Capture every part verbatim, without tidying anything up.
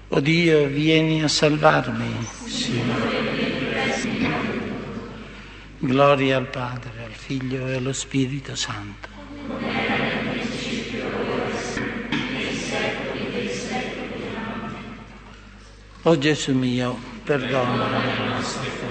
O Dio, vieni a salvarmi, Signore. Gloria al Padre, al Figlio e allo Spirito Santo. O Gesù mio, perdona le nostre colpe.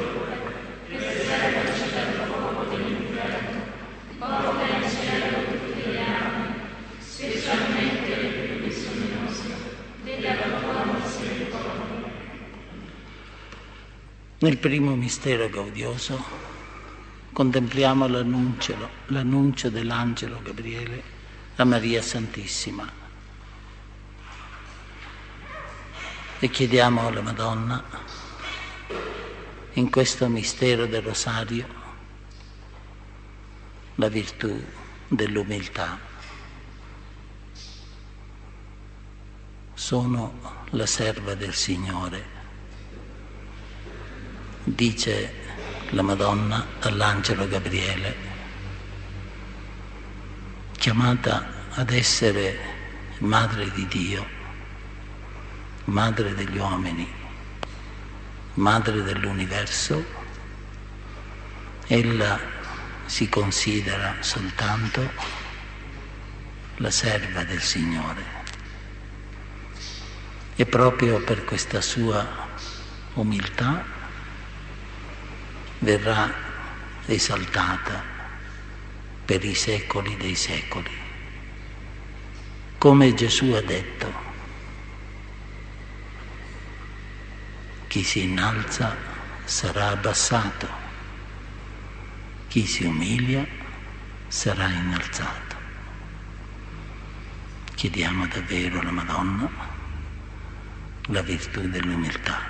Nel primo mistero gaudioso contempliamo l'annuncio, l'annuncio dell'angelo Gabriele a Maria Santissima e chiediamo alla Madonna, in questo mistero del rosario, la virtù dell'umiltà. Sono la serva del Signore, dice la Madonna all'angelo Gabriele, chiamata ad essere madre di Dio, madre degli uomini, madre dell'universo. Ella si considera soltanto la serva del Signore e proprio per questa sua umiltà verrà esaltata per i secoli dei secoli. Come Gesù ha detto, chi si innalza sarà abbassato, chi si umilia sarà innalzato. Chiediamo davvero alla Madonna la virtù dell'umiltà.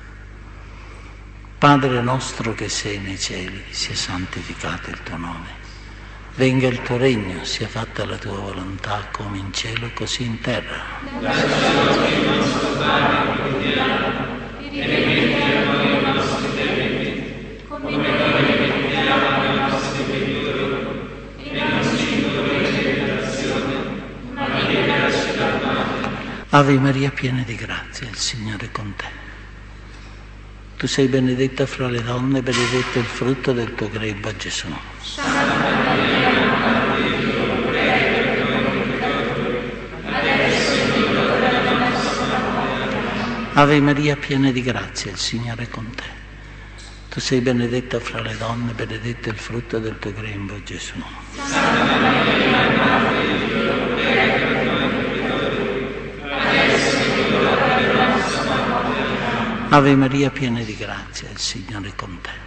Padre nostro che sei nei cieli, sia santificato il tuo nome. Venga il tuo regno, sia fatta la tua volontà come in cielo così in terra. Dacci oggi il nostro pane quotidiano e rimetti a noi i nostri debiti, come noi rimettiamo ai nostri debitori, e non ci indurre in tentazione, ma liberaci dal male. Ave Maria, piena di grazia, il Signore è con te. Tu sei benedetta fra le donne, benedetto il frutto del tuo grembo, Gesù. Santa Maria, Madre di Dio, prega per noi peccatori, adesso è l'ora della nostra morte. Ave Maria, piena di grazia, il Signore è con te. Tu sei benedetta fra le donne, benedetto il frutto del tuo grembo, Gesù. Santa Maria, Madre di Dio, prega per noi peccatori, adesso è l'ora della nostra morte. Ave Maria, piena di grazia, il Signore è con te.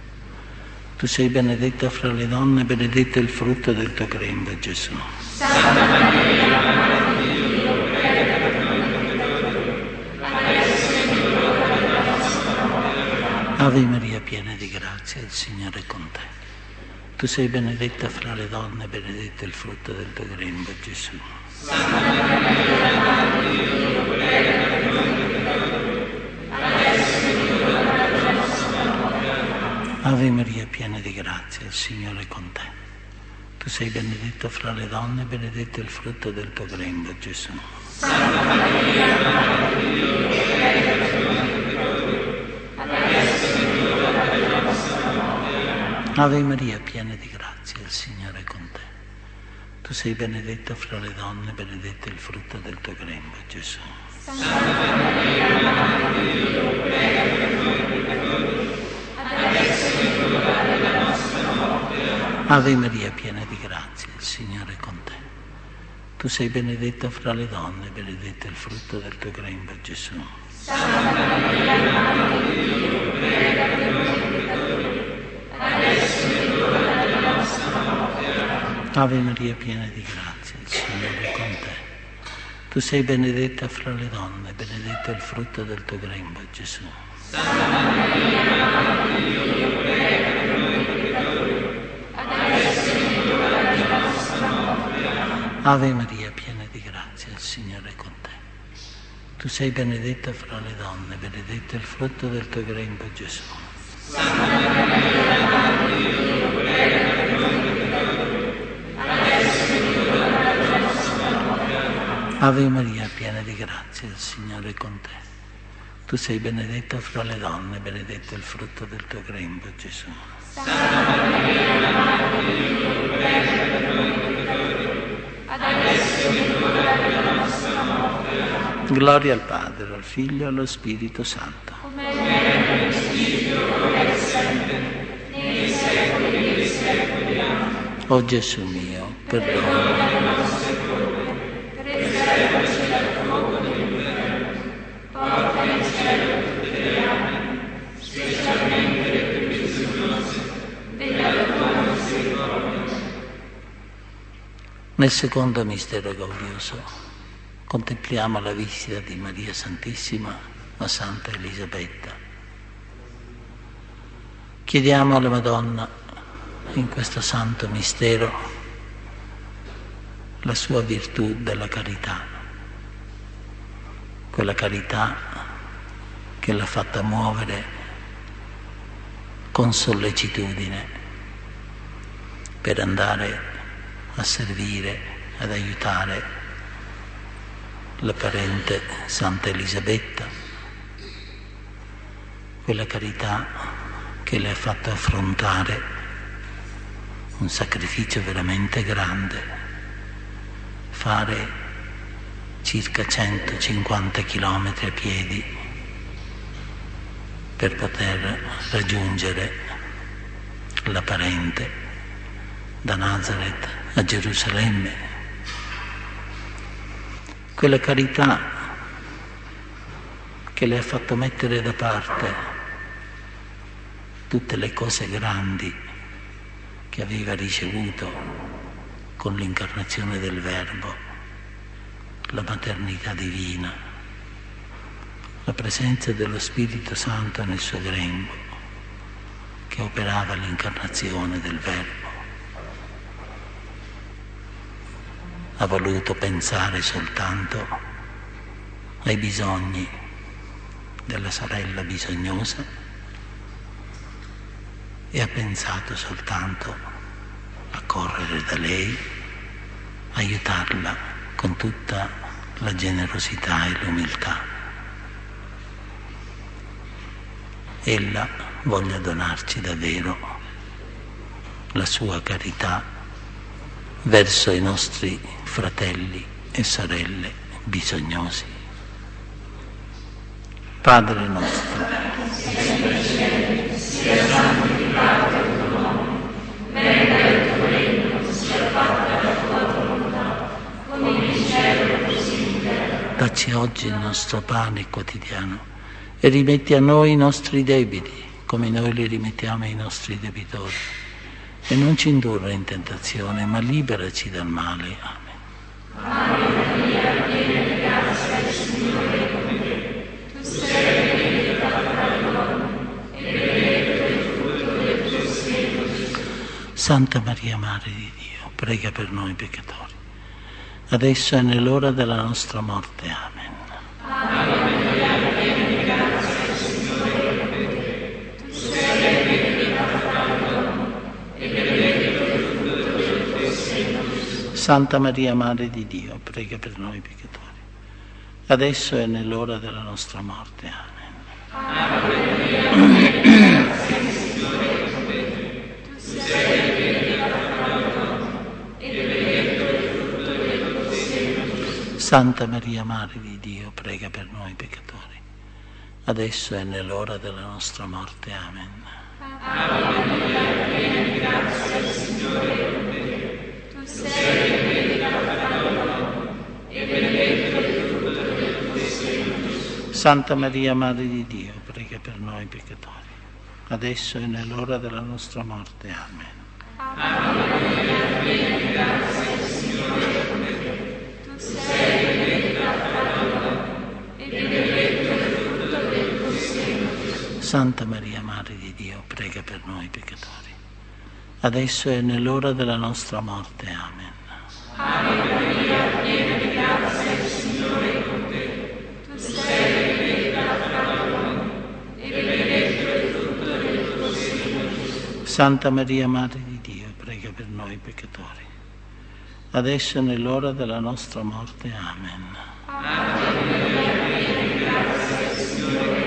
Tu sei benedetta fra le donne, benedetto il frutto del tuo grembo, Gesù. Santa Maria, Madre di Dio, prega per noi peccatori, adesso è l'ora della nostra morte. Ave Maria, piena di grazia, il Signore è con te. Tu sei benedetta fra le donne, benedetto il frutto del tuo grembo, Gesù. Santa Maria, Madre di Dio, prega per noi peccatori, adesso è l'ora della nostra morte. Ave Maria, piena di grazia, il Signore è con te. Tu sei benedetta fra le donne, benedetto il frutto del tuo grembo, Gesù. Santa Maria, Madre di Dio, prega per noi peccatori, adesso è l'ora della nostra morte. Ave Maria, piena di grazia, il Signore è con te. Tu sei benedetta fra le donne, benedetto il frutto del tuo grembo, Gesù. Santa Maria, Madre di Dio, prega per noi peccatori, adesso è l'ora della nostra morte. Ave Maria, piena di grazia, il Signore è con te. Tu sei benedetta fra le donne, benedetto il frutto del tuo grembo, Gesù. Santa Maria, Madre di Dio, prega per noi peccatori, adesso è l'ora della nostra morte. Ave Maria, piena di grazia, il Signore è con te. Tu sei benedetta fra le donne, benedetto il frutto del tuo grembo, Gesù. Santa Maria, Madre di Dio, prega per noi peccatori, adesso è l'ora della nostra morte. Ave Maria, piena di grazia, il Signore è con te. Tu sei benedetta fra le donne, benedetto il frutto del tuo grembo, Gesù. Santa Maria, Madre di Dio, prega per noi peccatori, adesso è l'ora della nostra morte. Ave Maria, piena di grazia, il Signore è con te. Tu sei benedetta fra le donne, benedetto è il frutto del tuo grembo, Gesù. Santa Maria, Madre di Dio, prega per noi peccatori, adesso è l'ora della nostra morte. Amen. Gloria al Padre, al Figlio e allo Spirito Santo. Come era nel principio, ora e sempre, nei secoli dei secoli. Amen. O Gesù mio, perdona le nostre colpe, preservaci dal fuoco dell'inferno, porta in cielo tutte le anime, specialmente le più bisognose della tua misericordia. Nel secondo mistero gaudioso contempliamo la visita di Maria Santissima a Santa Elisabetta. Chiediamo alla Madonna in questo santo mistero la sua virtù della carità, quella carità che l'ha fatta muovere con sollecitudine per andare a servire, ad aiutare la parente Santa Elisabetta, quella carità che le ha fatto affrontare un sacrificio veramente grande, fare circa centocinquanta chilometri a piedi per poter raggiungere la parente da Nazareth a Gerusalemme. Quella carità che le ha fatto mettere da parte tutte le cose grandi che aveva ricevuto con l'incarnazione del Verbo, la maternità divina, la presenza dello Spirito Santo nel suo grembo, che operava l'incarnazione del Verbo. Ha voluto pensare soltanto ai bisogni della sorella bisognosa e ha pensato soltanto a correre da lei, aiutarla con tutta la generosità e l'umiltà. Ella voglia donarci davvero la sua carità verso i nostri fratelli e sorelle bisognosi. Padre nostro, sia santificato il tuo nome, venga il tuo regno, sia fatta la tua volontà, come in cielo così in terra. dacci oggi il nostro pane quotidiano e rimetti a noi i nostri debiti, come noi li rimettiamo ai nostri debitori. E non ci indurre in tentazione, ma liberaci dal male. Amen. Ave Maria, piena di grazia, il Signore è con te. Tu sei benedetta fra le donne, e benedetto è il frutto del tuo seno, Gesù. Santa Maria, Madre di Dio, prega per noi peccatori, adesso è nell'ora della nostra morte. Amen. Ave Maria, piena di grazia, il Signore è con te. Tu sei benedetta fra le donne, e benedetto è il frutto del tuo seno, Gesù. Santa Maria, Madre di Dio, prega per noi peccatori, adesso è nell'ora della nostra morte. Amen. Ave Maria, piena di grazia, il Signore è con te. Tu sei benedetta fra le donne, e benedetto è il frutto del tuo seno, Gesù. Santa Maria, Madre di Dio, prega per noi peccatori, adesso è nell'ora della nostra morte. Amen. Ave Maria, piena di grazia, il Signore è con te. Tu sei benedetta fra le donne, e benedetto è il frutto del tuo seno, Gesù. Santa Maria, Madre di Dio, prega per noi peccatori, adesso è nell'ora della nostra morte. Amen. Ave Maria, piena di grazia, il Signore è con te. Tu sei benedetta fra le donne, e benedetto è il frutto del tuo seno, Gesù. Santa Maria, Madre di Dio, prega per noi peccatori, adesso è nell'ora della nostra morte. Amen. Ave Maria, piena di grazia, il Signore è con te. Tu sei benedetta fra le donne, e benedetto è il frutto del tuo seno, Gesù. Santa Maria, Madre di Dio, prega per noi peccatori, adesso è nell'ora della nostra morte. Amen. Ave Maria, piena di grazia, il Signore è con te.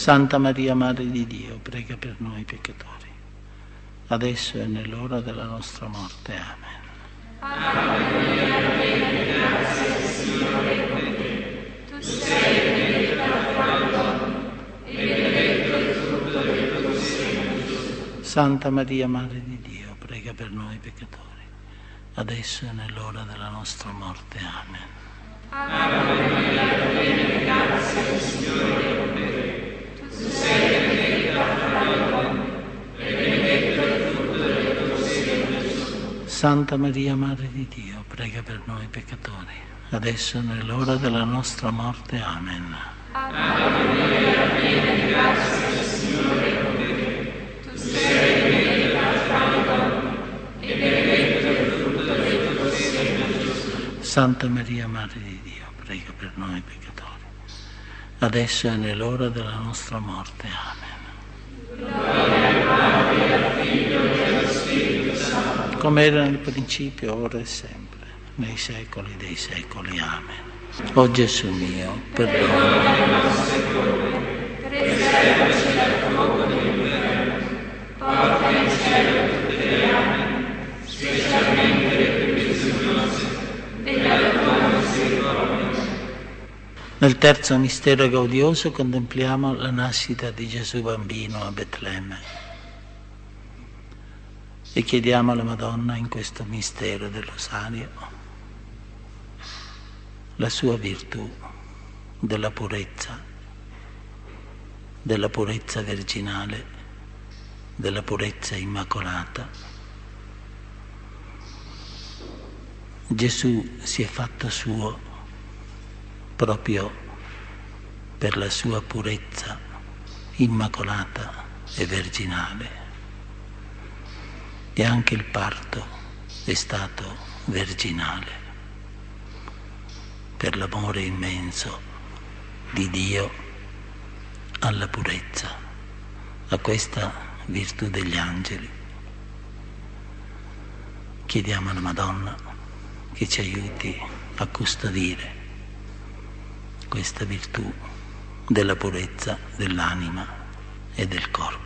Santa Maria, Madre di Dio, prega per noi peccatori, adesso e nell'ora della nostra morte. Amen. Ave Maria, piena di grazia, il Signore è con te. Tu sei benedetta fra le donne, e benedetto il frutto del tuo seno, Gesù. Santa Maria, Madre di Dio, prega per noi peccatori, adesso e nell'ora della nostra morte. Amen. Ave Maria, piena di grazia, il Signore è con te. Tu sei benedetta fra le donne, e benedetto il frutto del tuo seno, Gesù. Santa Maria, Madre di Dio, prega per noi peccatori, adesso e nell'ora della nostra morte. Amen. Ave Maria, piena di grazia, il Signore è con te. Tu sei benedetta fra le donne, e benedetto il frutto del tuo seno, Gesù. Santa Maria, Madre di Dio, prega per noi peccatori, adesso e nell'ora della nostra morte. Amen. Gloria al Padre, al Figlio e allo Spirito Santo. Come era nel principio, ora e sempre, nei secoli dei secoli. Amen. O Gesù mio, perdona le nostre colpe, preservaci dal fuoco dell'inferno, porta in cielo tutte le anime, specialmente le più bisognose della tua misericordia. Nel terzo mistero gaudioso contempliamo la nascita di Gesù bambino a Betlemme e chiediamo alla Madonna in questo mistero del rosario la sua virtù della purezza, della purezza virginale, della purezza immacolata. Gesù si è fatto suo proprio per la sua purezza immacolata e virginale. E anche il parto è stato virginale, per l'amore immenso di Dio alla purezza, a questa virtù degli angeli. Chiediamo alla Madonna che ci aiuti a custodire questa virtù della purezza dell'anima e del corpo.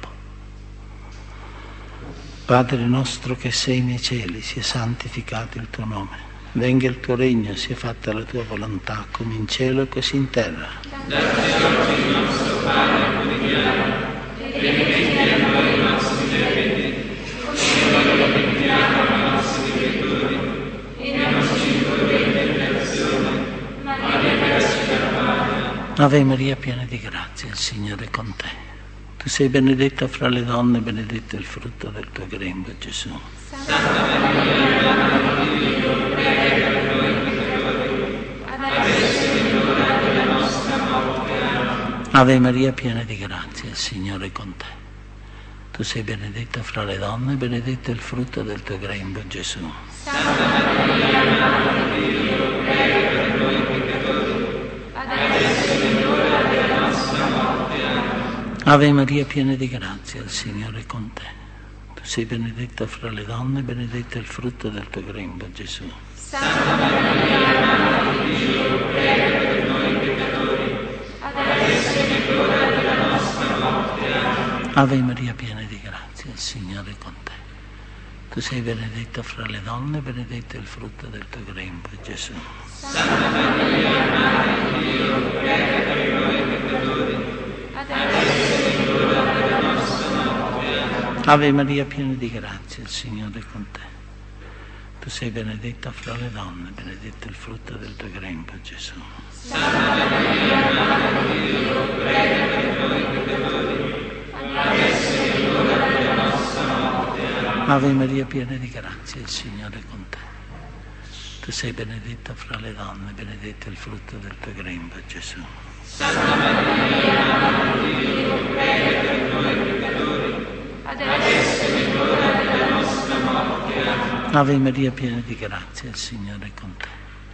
Padre nostro che sei nei cieli, sia santificato il tuo nome. Venga il tuo regno, sia fatta la tua volontà, come in cielo e così in terra. Dacci oggi il nostro pane quotidiano, e rimetti a noi i nostri debiti, come noi rimettiamo ai nostri debitori, e non ci indurre in tentazione, ma liberaci dal male. Ave Maria, piena di grazia, il Signore è con te. Tu sei benedetta fra le donne, benedetto il frutto del tuo grembo, Gesù. Santa Maria, Madre di Dio, prega per noi peccatori, adesso è l'ora della nostra morte. Amen. Ave Maria, piena di grazia, il Signore è con te. Tu sei benedetta fra le donne, benedetto il frutto del tuo grembo, Gesù. Santa Maria, Madre di Dio, prega per noi peccatori, adesso è l'ora della nostra morte. Amen. Ave Maria, piena di grazia, il Signore è con te. Tu sei benedetta fra le donne, benedetto il frutto del tuo grembo, Gesù. Santa Maria, Madre di Dio, prega per noi peccatori, adesso è l'ora della nostra morte. Amen. Ave Maria, piena di grazia, il Signore è con te. Tu sei benedetta fra le donne, benedetto il frutto del tuo grembo, Gesù. Santa Maria, Madre di Dio, prega per noi peccatori, adesso è l'ora della nostra morte. Amen. Ave Maria, piena di grazia, il Signore è con te. Tu sei benedetta fra le donne, benedetto il frutto del tuo grembo, Gesù. Santa Maria, Madre di Dio, prega per noi peccatori, adesso è l'ora della nostra morte. Amen. Ave Maria, piena di grazia, il Signore è con te. Tu sei benedetta fra le donne, benedetto il frutto del tuo grembo, Gesù. Santa Maria, Madre di Dio, prega per noi peccatori, adesso è l'ora della nostra morte. Amen. Ave Maria, piena di grazia, il Signore è con te.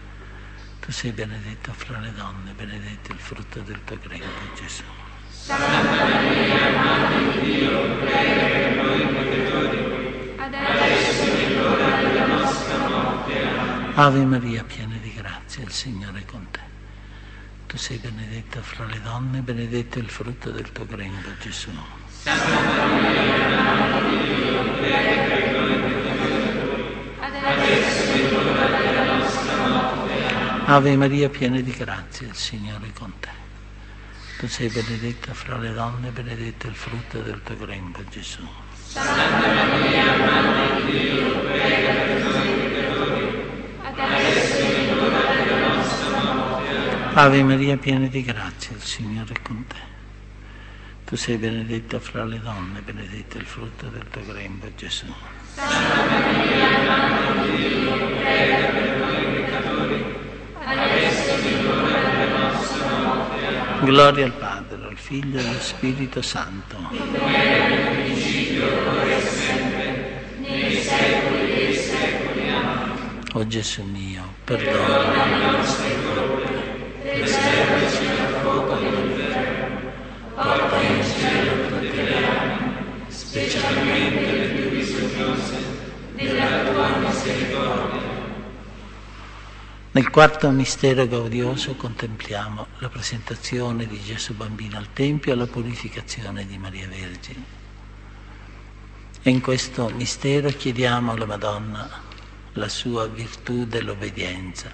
Tu sei benedetta fra le donne, benedetto il frutto del tuo grembo, Gesù. Santa Maria, Madre di Dio, prega per noi peccatori, adesso è l'ora della nostra morte. Amen. Ave Maria, piena di grazia, il Signore è con te. tu sei benedetta fra le donne, benedetto è il frutto del tuo grembo, Gesù. Santa Maria, Madre di Dio, prega per noi peccatori, adesso è l'ora della nostra morte. Amen. Ave Maria, piena di grazia, il Signore è con te. Tu sei benedetta fra le donne, benedetto è il frutto del tuo grembo, Gesù. Santa Maria, Madre di Dio, prega per noi peccatori, adesso è l'ora della nostra morte. Amen. Ave Maria, piena di grazia, il Signore è con te. Tu sei benedetta fra le donne, benedetto è il frutto del tuo grembo, Gesù. Santa Maria, Madre di Dio, prega per noi peccatori, adesso è l'ora della nostra morte. Amen. Gloria al Padre, al Figlio e allo Spirito Santo. Come era nel principio, ora e sempre, nei secoli dei secoli. Amen. O Gesù mio, perdona Perdona le nostre colpe, preservaci dal fuoco dell'inferno, porta in cielo tutte le anime, specialmente le più bisognose della tua misericordia. Nel quarto mistero gaudioso contempliamo la presentazione di Gesù bambino al Tempio e la purificazione di Maria Vergine. E in questo mistero chiediamo alla Madonna la sua virtù dell'obbedienza.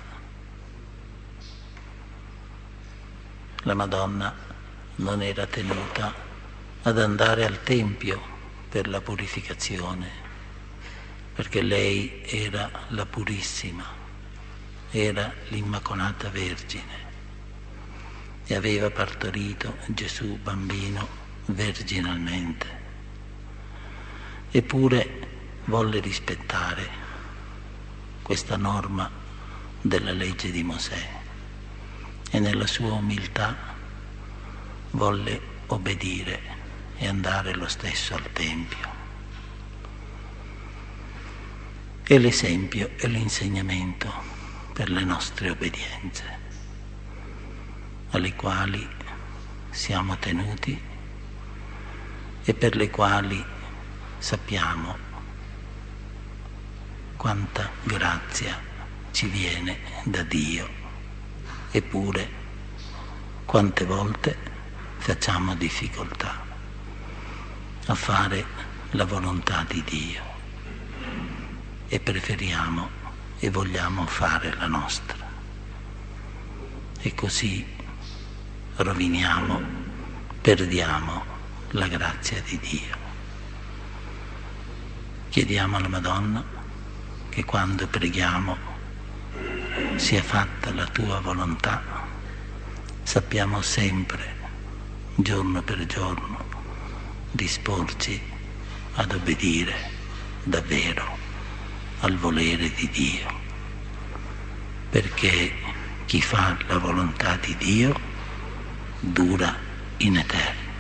La Madonna non era tenuta ad andare al Tempio per la purificazione, perché lei era la Purissima, era l'Immacolata Vergine e aveva partorito Gesù bambino virginalmente. Eppure volle rispettare questa norma della legge di Mosè e nella sua umiltà volle obbedire e andare lo stesso al Tempio. E l'esempio e l'insegnamento per le nostre obbedienze, alle quali siamo tenuti e per le quali sappiamo quanta grazia ci viene da Dio, eppure quante volte facciamo difficoltà a fare la volontà di Dio e preferiamo e vogliamo fare la nostra. E così roviniamo, perdiamo la grazia di Dio. Chiediamo alla Madonna che quando preghiamo sia fatta la tua volontà, sappiamo sempre, giorno per giorno, disporci ad obbedire davvero al volere di Dio, perché chi fa la volontà di Dio dura in eterno.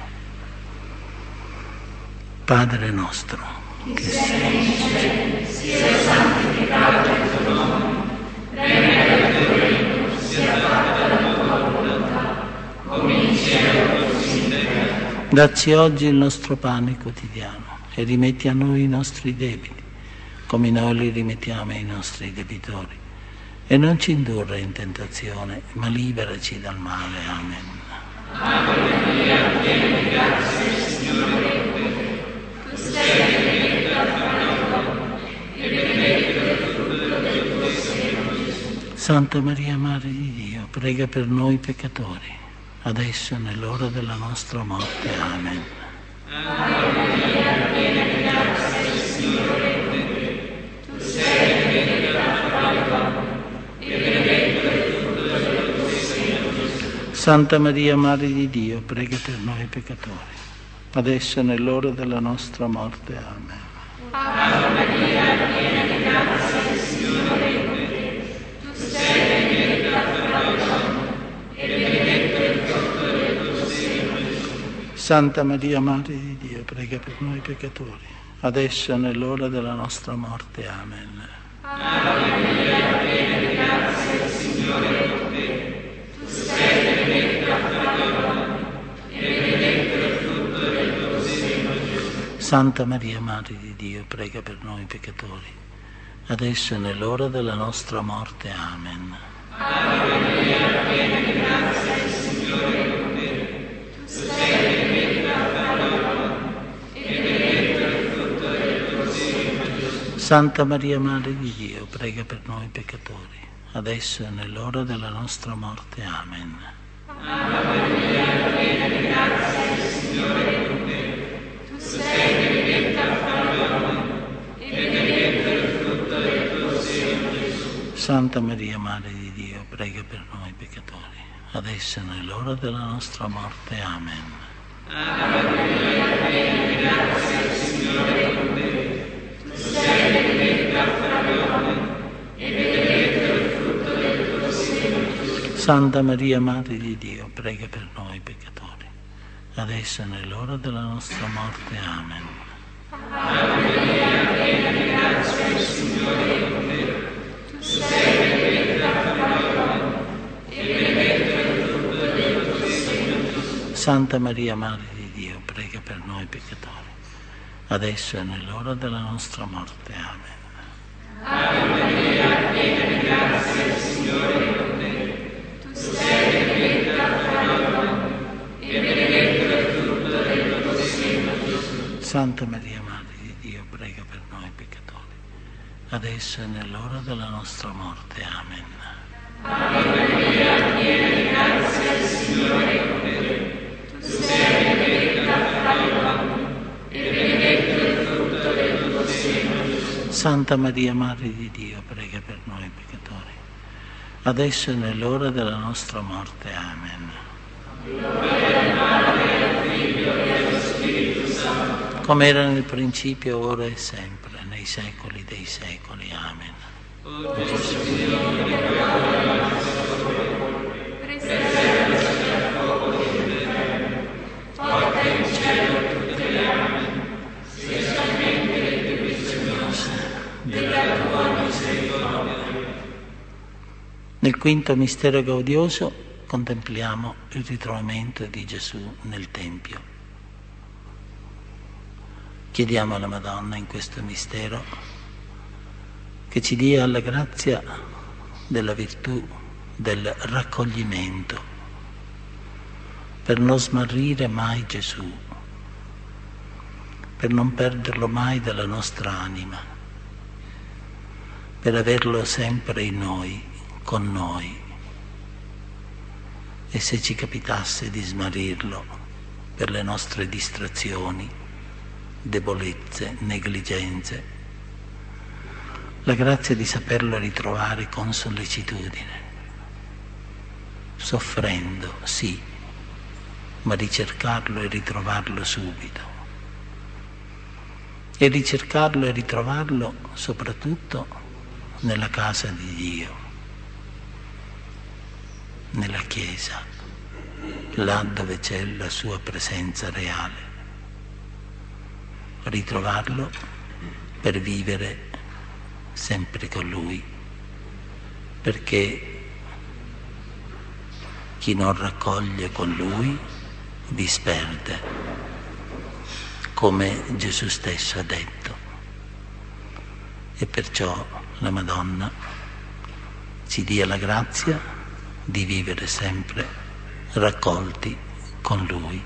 Padre nostro, che sei in cielo, sia santificato il tuo nome, venga il tuo regno, sia fatta la tua volontà, come in cielo così in terra. dacci oggi il nostro pane quotidiano e rimetti a noi i nostri debiti, come noi li rimettiamo ai nostri debitori, e non ci indurre in tentazione, ma liberaci dal male. Amen. Ave Maria, piena di grazia, il Signore è con te. Tu sei benedetta fra le donne, e benedetto è il frutto del tuo seno, Gesù. Santa Maria, Madre di Dio, prega per noi peccatori, adesso e nell'ora della nostra morte. Amen. Ave Maria, piena di grazia, il Signore è con te. Tu sei benedetta fra le donne, e benedetto è il frutto del tuo seno, Gesù. Santa Maria, Madre di Dio, prega per noi peccatori, adesso e nell'ora della nostra morte. Amen. Ave Maria, piena di grazia, il Signore è con te. Tu sei benedetta fra le donne, e benedetto è il frutto del tuo seno, Gesù. Santa Maria, Madre di Dio, prega per noi peccatori, adesso e nell'ora della nostra morte. Amen. Ave Maria, piena di grazia, il Signore è con te. Tu sei benedetta fra le donne, e benedetto è il frutto del tuo seno, Gesù. Santa Maria, Madre di Dio, prega per noi peccatori, adesso e nell'ora della nostra morte. Amen. Ave Maria, piena di grazia, il Santa Maria, Madre di Dio, prega per noi peccatori, adesso e nell'ora della nostra morte. Amen. Ave Maria, piena di grazia, il Signore è con te. Tu sei benedetta fra le donne, e benedetto è il frutto del tuo seno, Gesù. Santa Maria, Madre di Dio, prega per noi peccatori, adesso e nell'ora della nostra morte. Amen. Ave Maria, piena di grazia, il Signore è con te. Tu sei benedetta fra le donne, e benedetto è il frutto del tuo seno, Gesù. Santa Maria, Madre di Dio, prega per noi peccatori, adesso e nell'ora della nostra morte. Amen. Ave Maria, piena di grazia, il Signore è con te. Tu sei benedetta fra le donne, e benedetto è il frutto del tuo seno, Gesù. Santa Maria, Madre di Dio, prega per noi peccatori, adesso e nell'ora della nostra morte. Amen. Ave Maria, piena di grazia, il Signore è con te. Tu sei benedetta fra le donne, e benedetto è il frutto del tuo seno, Gesù. Santa Maria, Madre di Dio, prega per noi peccatori, adesso e nell'ora della nostra morte. Amen. Ave Maria, piena di grazia, il Signore è con te. Tu sei benedetta fra le donne, e benedetto è il frutto del tuo seno, Gesù. Santa Maria, Madre di Dio, prega per noi peccatori, adesso e nell'ora della nostra morte. Amen. Gloria al Padre, al Figlio e allo Spirito Santo. Come era nel principio, ora e sempre, nei secoli dei secoli. Amen. O Gesù, Dio, ricorda la nostra dolore, preservaci dal fuoco dell'inferno, porta in cielo tutte le anime, specialmente le più bisognose della tua misericordia. Nel quinto mistero gaudioso contempliamo il ritrovamento di Gesù nel Tempio. Chiediamo alla Madonna in questo mistero che ci dia la grazia della virtù del raccoglimento, per non smarrire mai Gesù, per non perderlo mai dalla nostra anima, per averlo sempre in noi, con noi. E se ci capitasse di smarrirlo per le nostre distrazioni, debolezze, negligenze, la grazia di saperlo ritrovare con sollecitudine, soffrendo, sì, ma ricercarlo e ritrovarlo subito. E ricercarlo e ritrovarlo soprattutto nella casa di Dio, nella Chiesa, là dove c'è la sua presenza reale. Ritrovarlo per vivere sempre con Lui, perché chi non raccoglie con Lui disperde, come Gesù stesso ha detto. E perciò la Madonna ci dia la grazia di vivere sempre raccolti con Lui.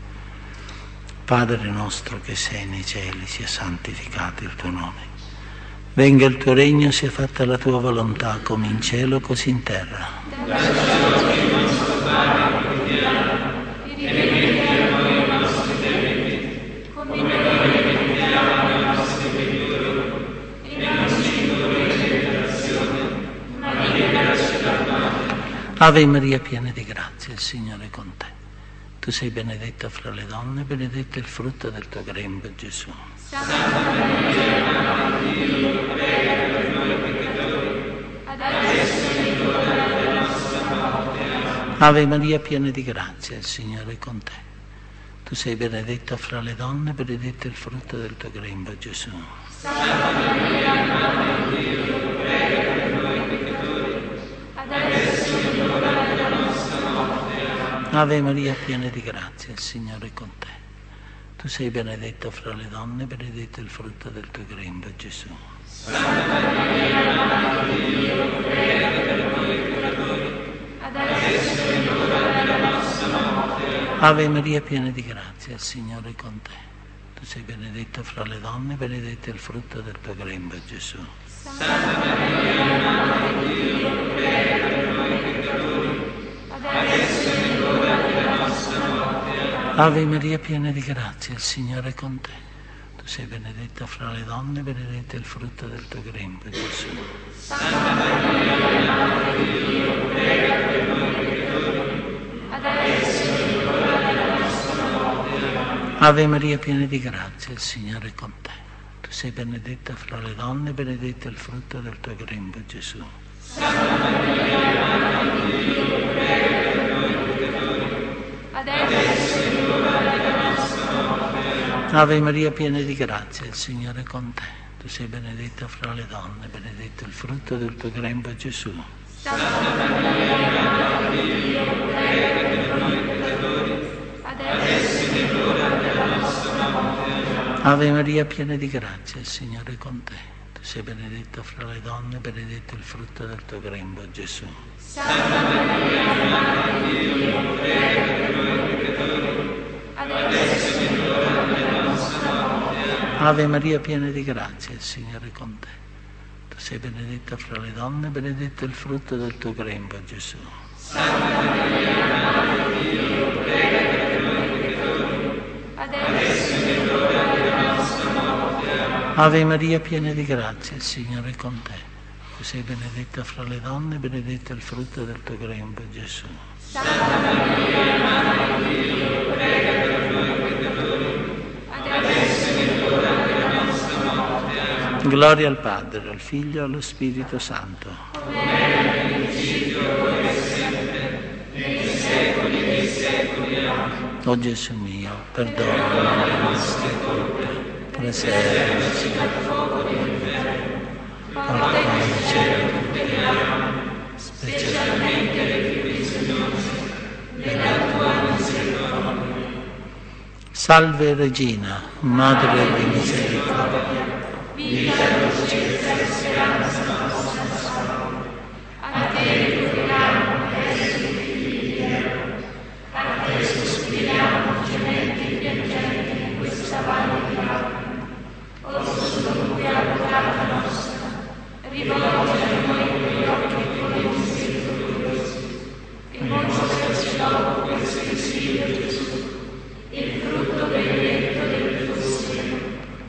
Padre nostro che sei nei cieli, sia santificato il tuo nome. Venga il tuo regno, sia fatta la tua volontà, come in cielo così in terra. Dacci oggi il nostro pane quotidiano, e rimetti a noi i nostri debiti, come noi rimettiamo ai nostri debitori, e non ci indurre in tentazione, ma liberaci dal male. Ave Maria, piena di grazia, il Signore è con te. Tu sei benedetta fra le donne, benedetto è il frutto del tuo grembo, Gesù. Santa Maria, Madre di Dio, prega per noi peccatori, adesso è l'ora della nostra morte. Amen. Ave Maria, piena di grazia, il Signore è con te. Tu sei benedetta fra le donne, benedetto è il frutto del tuo grembo, Gesù. Santa Maria, Madre di Dio, prega per noi peccatori, adesso è l'ora della nostra morte. Amen. Ave Maria, piena di grazia, il Signore è con te. Tu sei benedetta fra le donne, benedetto è il frutto del tuo grembo, Gesù. Santa Maria, Madre di Dio, prega per noi peccatori, adesso è l'ora della nostra morte. Ave Maria, piena di grazia, il Signore è con te. Tu sei benedetta fra le donne, benedetto è il frutto del tuo grembo, Gesù. Santa Maria, Madre di Dio, prega per noi peccatori, adesso è l'ora della nostra morte. Ave Maria, piena di grazia, il Signore è con te. Tu sei benedetta fra le donne, benedetto è il frutto del tuo grembo, Gesù. Santa Maria, Madre di Dio, prega per noi peccatori, adesso è l'ora della nostra morte. Ave Maria, piena di grazia, il Signore è con te. Tu sei benedetta fra le donne, benedetto è il frutto del tuo grembo, Gesù. Santa Maria, Madre di Dio, prega per noi peccatori, adesso è l'ora della nostra morte. Ave Maria, piena di grazia, il Signore è con te. Tu sei benedetta fra le donne, benedetto è il frutto del tuo grembo, Gesù. Santa Maria, Madre di Dio, prega per noi peccatori, adesso è l'ora della nostra morte. Ave Maria, piena di grazia, il Signore è con te. Tu sei benedetta fra le donne, benedetto è il frutto del tuo grembo, Gesù. Santa Maria, Madre di Dio, prega per noi peccatori, adesso è l'ora della nostra morte. Ave Maria, piena di grazia, il Signore è con te. Tu sei benedetta fra le donne, benedetto è il frutto del tuo grembo, Gesù. Santa Maria, Madre di Dio, prega per noi peccatori, adesso è l'ora della nostra morte. Ave Maria, piena di grazia, il Signore è con te. Tu sei benedetta fra le donne, benedetto è il frutto del tuo grembo, Gesù. Santa Maria, Madre di Dio, prega per noi peccatori, adesso è l'ora della nostra morte. Gloria al Padre, al Figlio e allo Spirito Santo. Come era nel principio, ora e sempre, nei secoli dei secoli. Amen. O Gesù mio, perdona le nostre colpe, preservaci dal fuoco dell'inferno, porta in cielo tutte le anime, specialmente le più bisognose della tua misericordia. Salve Regina, Madre di misericordia, vita, dolcezza e speranza nostra salve. A te ricordiamo adesso i figli di Eva, a te sospiriamo gementi e piangenti in questa valle di lacrime. O Gesù, avvocata nostra, rivolgi a noi quegli occhi tuoi misericordiosi e mostraci dopo questo esilio, Gesù, il frutto benedetto del tuo seno.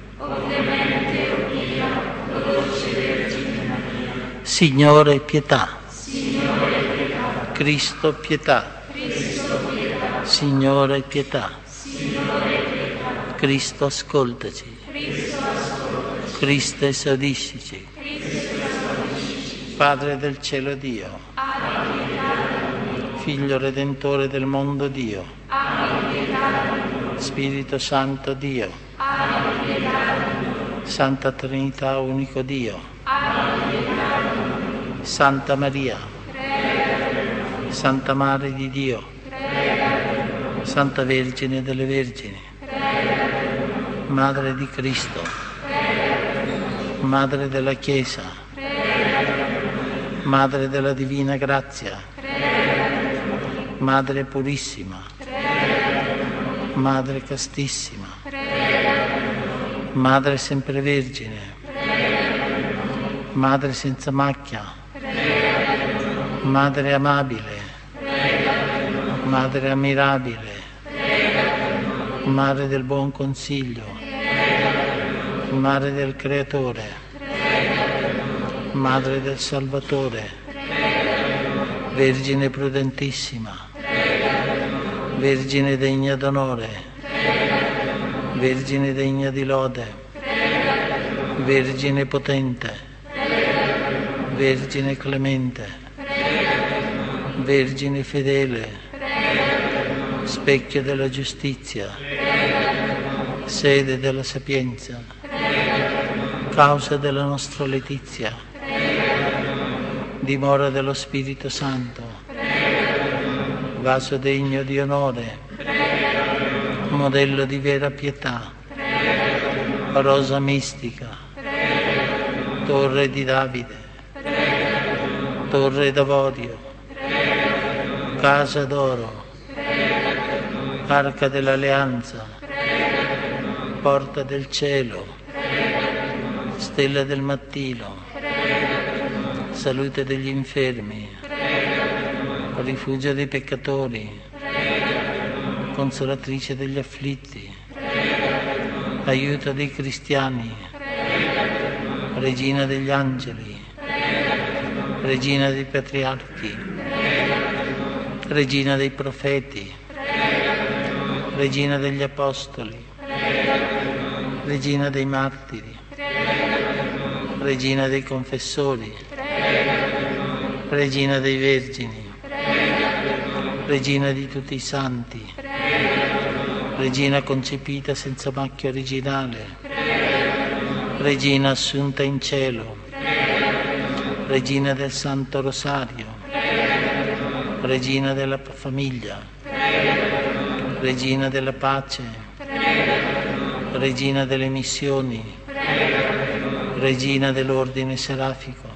O clemente, o Dio, o dolce Vergine Maria. Signore, pietà. Signore, pietà. Cristo, pietà. Cristo, pietà. Signore, pietà. Signore, pietà. Cristo, ascoltaci. Cristo, ascoltaci. Cristo, esaudiscici. Cristo, esaudiscici. Padre del cielo Dio. Abbi pietà di noi. Figlio redentore del mondo Dio. Abbi pietà di noi. Spirito Santo Dio. Abbi pietà di noi. Santa Trinità, unico Dio. Abbi pietà di noi. Santa Maria. Prega per noi. Santa Madre di Dio. Prega per noi. Santa Vergine delle Vergini. Prega per noi. Madre di Cristo. Prega per noi. Madre della Chiesa. Prega per noi. Madre della Divina Grazia. Prega per noi. Madre purissima. Prega per noi. Madre castissima. Prega per noi. Madre sempre Vergine. Prega per noi. Madre senza macchia. Prega per noi. Madre amabile. Prega per noi. Madre ammirabile. Prega per noi. Madre del buon consiglio. Prega per noi. Madre del Creatore. Prega per noi. Madre del Salvatore. Prega per noi. Vergine prudentissima. Prega per noi. Vergine degna d'onore. Prega per noi. Vergine degna di lode. Prega per noi. Vergine potente. Prega per noi. Vergine clemente. Prega per noi. Vergine fedele. Prega per noi. Specchio della giustizia. Prega per noi. Sede della sapienza. Prega per noi. Causa della nostra letizia. Prega per noi. Dimora dello Spirito Santo. Prega per noi. Vaso degno di onore. Prega per noi. Modello di vera pietà. Prega per noi. Rosa mistica. Prega per noi. Torre di Davide. Prega per noi. Torre d'avorio. Prega per noi. Casa d'oro. Prega per noi. Arca dell'alleanza. Prega per noi. porta del cielo, stella del mattino, salute degli infermi, rifugio dei peccatori, consolatrice degli afflitti, aiuto dei cristiani, regina degli angeli, regina dei patriarchi, regina dei profeti, regina degli apostoli, regina dei martiri, regina dei confessori, regina dei vergini, regina di tutti i santi, regina concepita senza macchia originale, regina assunta in cielo, regina del Santo Rosario, regina della famiglia, regina della pace, regina delle missioni, regina dell'ordine serafico,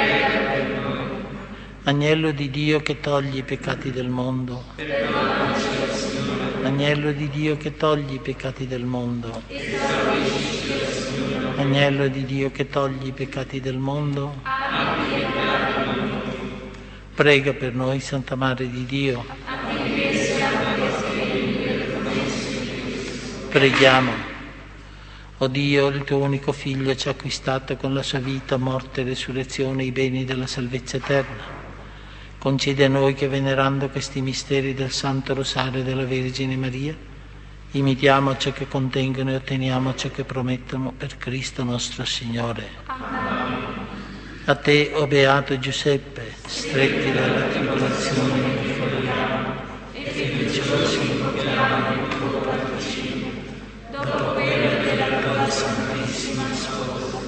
agnello di Dio che togli i peccati del mondo, agnello di Dio che togli i peccati del mondo, agnello di Dio che togli i peccati del mondo, prega per noi, Santa Madre di Dio. Preghiamo. O Dio, il tuo unico Figlio ci ha acquistato con la sua vita, morte e resurrezione i beni della salvezza eterna. Concede a noi che, venerando questi misteri del Santo Rosario della Vergine Maria, imitiamo ciò che contengono e otteniamo ciò che promettono, per Cristo nostro Signore. Amen. A te, o Beato Giuseppe, stretti dalla tribolazione di follia, e fiduciosi invochiamo il tuo patrocinio, dopo quello della tua Santissima Sposa,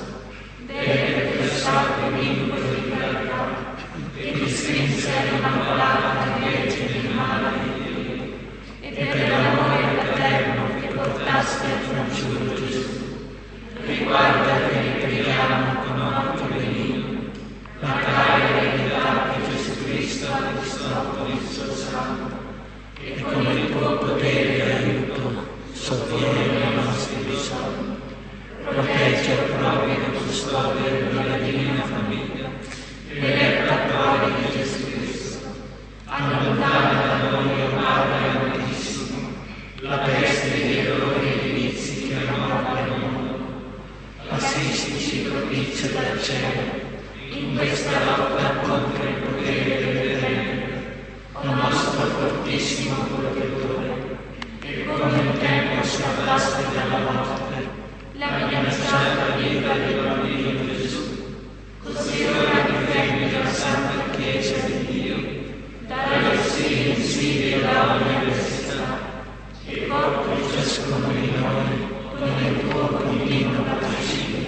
delle tue sacre lingue di carità, che distinse l'Immacolata Vergine Madre di Dio, e per l'amore paterno che portaste al fanciullo Gesù, riguarda che ne preghiamo con occhio benigno la cara verità che Gesù Cristo ha acquistò con il suo sangue, e con il tuo potere e aiuto sovviene ai nostri bisogni, protegge il proprio custodio della Divina Famiglia, eletta prole di Gesù Cristo, allontana da noi, o Padre Altissimo, la peste dei dolori e dei vizi che amorba il mondo. Assistici propizio dal cielo in questa lotta contro il potere delle tenebre, o nostro fortissimo protettore, che come un tempo scappaste dalla morte, la minacciata vita del bambino Gesù, così ora difendi la Santa Chiesa di Dio dalle sì insidie da ogni avversità, e copri ciascuno di noi con il tuo continuo patrocinio,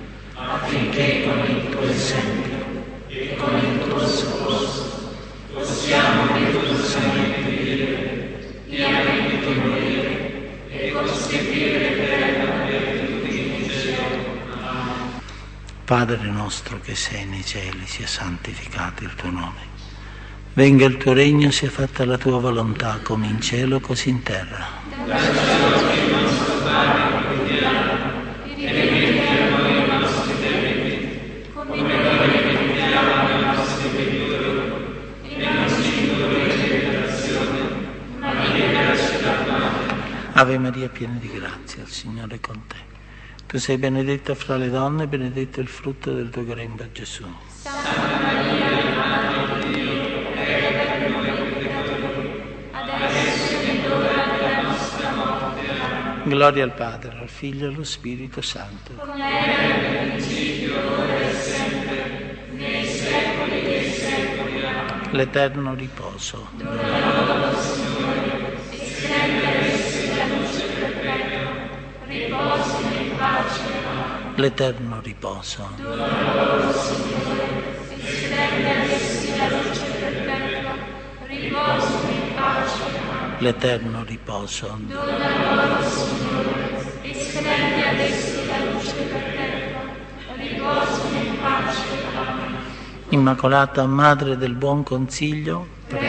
affinché con il tuo esempio e con il tuo soccorso possiamo virtuosamente vivere, pienamente morire e costituire eterna beatitudine in cielo. Amen. Padre nostro che sei nei cieli, sia santificato il tuo nome. Venga il tuo regno, sia fatta la tua volontà, come in cielo così in terra. Dacci oggi il nostro pane quotidiano, e rimetti a noi i nostri debiti, come noi rimettiamo ai nostri debitori, e non ci indurre in tentazione, ma liberaci dal male. Ave Maria, piena di grazia, il Signore è con te. Tu sei benedetta fra le donne, e benedetto il frutto del tuo grembo, Gesù. Santa Maria, Madre di Dio, prega per noi peccatori, adesso è l'ora della nostra morte. Amen. Gloria al Padre, al Figlio e allo Spirito Santo. Come era nel principio, ora e sempre, nei secoli dei secoli. Amen. L'eterno riposo. Dona loro, Signore, e splende ad essi la luce perpetua, riposino in pace. Amen. L'eterno riposo. Dona loro, Signore, e splende ad essi la luce perpetua, riposino in pace. Amen. L'eterno riposo. Dona loro, Signore, e splende ad essi la luce perpetua, riposino in pace. Amen. Immacolata Madre del Buon Consiglio,